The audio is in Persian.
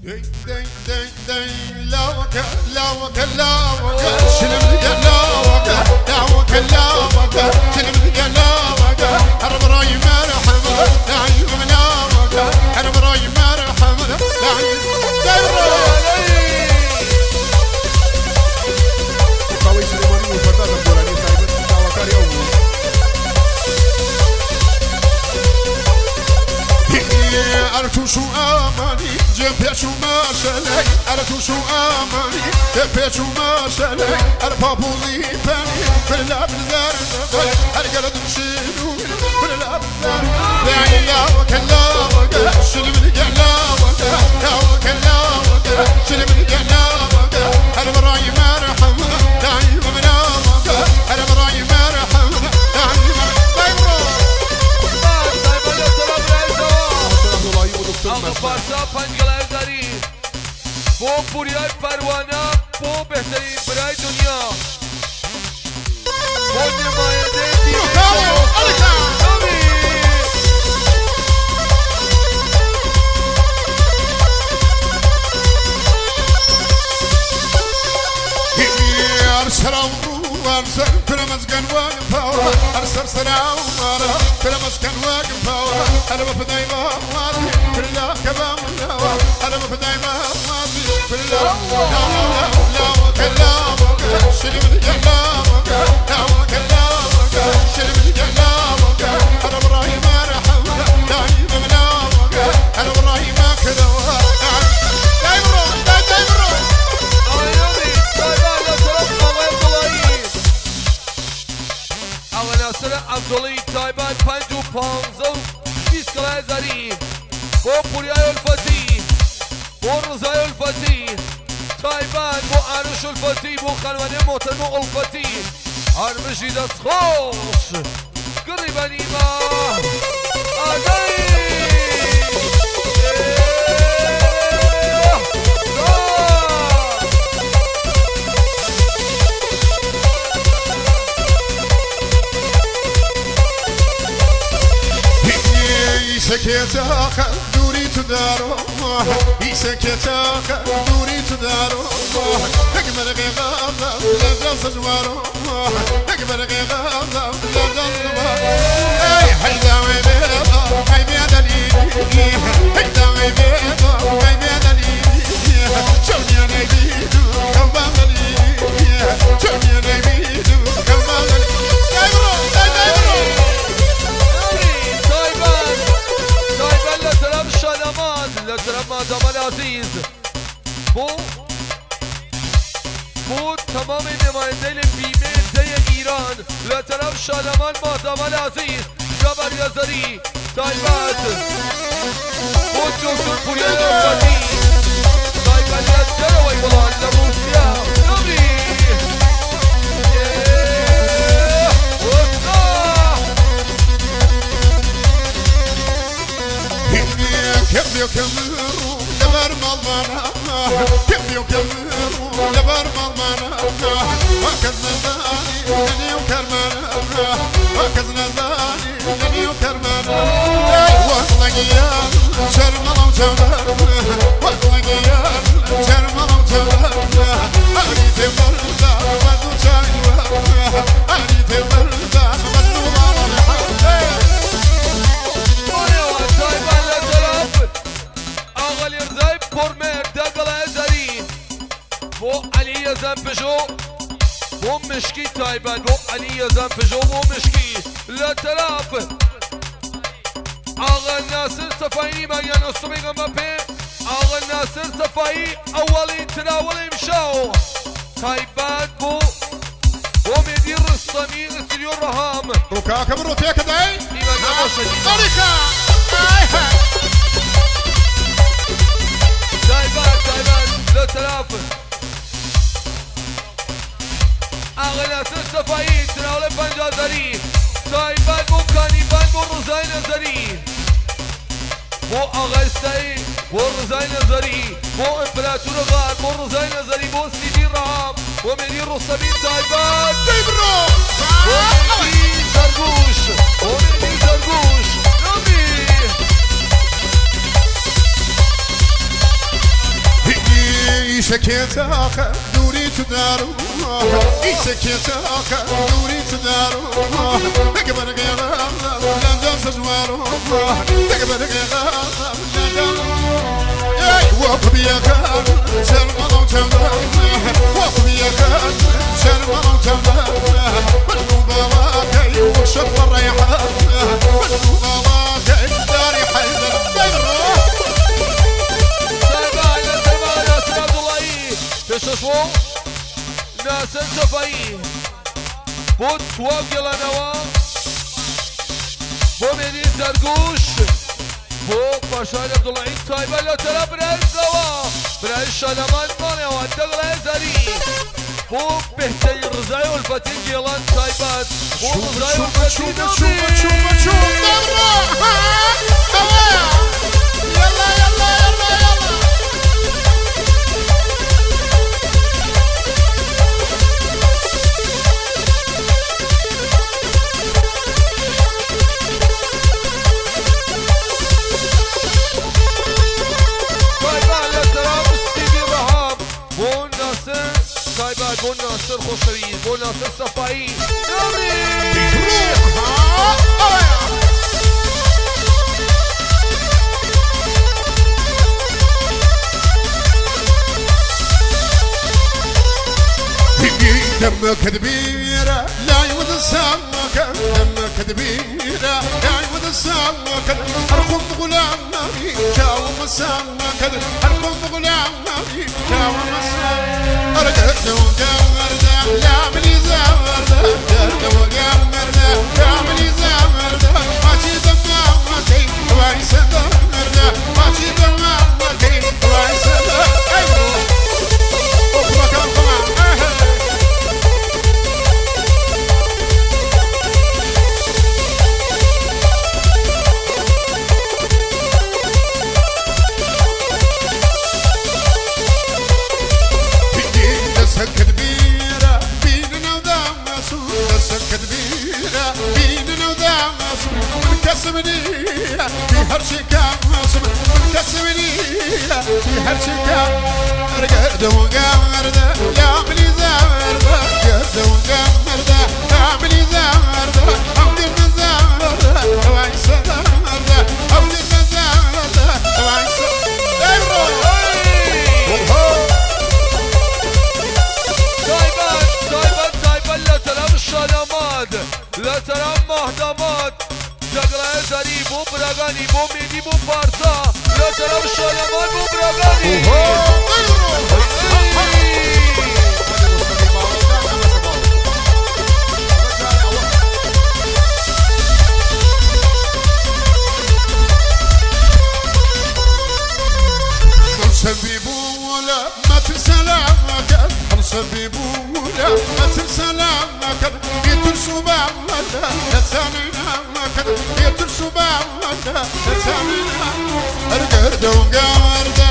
شو اماني جنبي شو ما شلي ارتو شو اماني جنبي شو ما شلي اربابولي بني بلا بزار ارجل تمشيلو بلا بزار يا وكلا وكلا شنو بدي لا وكلا يا وكلا وكلا شنو بدي لا وكلا انا براي مرحم دايما منا وكلا انا براي مرحم دايما پارسا پنجگلای داری بو پوریای پروانه بو بهترین برای دنیا بو نماینده أرسل تلمسكن واقف فورا أرسل سلام ورا تلمسكن واقف فورا أنا بفداي ما ماضي كلها كبام الهوى أنا بفداي ما ماضي كلها لا وكلامك شنو بدي كلامك لا وكلامك شنو بدي كلامك أنا براي ما رحم دايما منامك أنا براي ما كذا عبدالله تایبان 55 بیسکلای زری با پوریای الفتی با رضای الفتی تایبان با عروش الفتی با خانواده محترم الفتی هرمشی دست خوش قریبانی ما آدایی سكتاك دوري تدارو سكتاك دوري تدارو اكبر غيغاضة لا زجوارو اكبر غيغاضة لا زجوارو اي حيداوي بيضا هاي بيدني حيداوي بيضا هاي بيدني شوني انا بيدو كمبالي شوني انا بيدو كمبالي لطرف مادام العزیز بو تمام نماینده بیمه ده ایران لطرف شادمان مادام العزیز جبر یزاری تایبت بو دکتر پوریای الفتی تایبت یزگر وی بلان لروسیا نبری كمرو لبر مالمانا كمرو لبر مالمانا وكذا زاني لني وكرمانا وكذا زاني لني وكرمانا وطلقيان شرملا وجبر وطلقيان شرملا وجبر أريد بردا وذو شايوا أريد بردا وذو مالحا كورمر دقل ازري بو علي زنبجو بو مشكي تايبان بو علي زنبجو بو مشكي لا تراف آغا ناصر صفايني مغيان الصبيغ مبين آغا ناصر صفاي اولي تناول امشاو تايبان بو مدير الصميغ استديو الرهام ركاك من روتيك داي ايوه نموشي تايبان لا تراف اغلى سفايت تناول بنجازري تايبان بو كانيبان بو رزاي نظري بو اغاستاي بو رزاي نظري بو امبراطور غار بو رزاي نظري بو سيدي رام بو مدير الصبي تايبان تيبرو بو مدير زرقوش بو مدير زرقوش نبي سكيت آخر دوري تدارو سكيت آخر دوري تدارو تقبل قيغام لندن سجوارو تقبل قيغام لندن وقف يا كان سلمى وتمام وقف يا كان سلمى وتمام بالمباراة كي وشط الريحان بالمباراة كي داري حيدر تشوفوا ناس الجفاي بود توقع لنوا بو مدين زرقوش بو باشا عبد الله عيد صايبه لا ترى برايز لوا برايز شلمان مانه والدغله زري بو بهتي الرزاي والفتين جيلان صايبات بو الرزاي والفتين شوف بو ناصر خوشوی بو ناصر صفایی دمك كبيرة لا يود السمك دمك كبيرة لا يود السمك أرخم غلامي كاوم السمك أرخم غلامي كاوم السمك أرقد وقمر يا مني زمر أرقد وقمر يا مني زمر ماشي دمامتي وايس دمر ماشي دمامتي وايس دمر كبيرة بيننا ودام مسؤول نسك كبيرة بيننا ودام مسؤول من كسبني في هرشكام مسؤول من كسبني في هرشكام رقد وقمر ذا يا مني زمر ذا رقد وقمر ذا يا مني زمر ذا عبد المزمر ذا وعيس زمر ذا عبد المزمر ذا وعيس لا ترى الشلمات لا ترى مهدمات جغرة زري بو براغاني بو ميدي بو بارسا لا ترى الشلمات بو براغاني سبيبولا ما تسلامك سبيبولا ما تسلامك يترسوا بعمدا يتسامينا مكد يترسوا بعمدا يتسامينا أرقد وقارد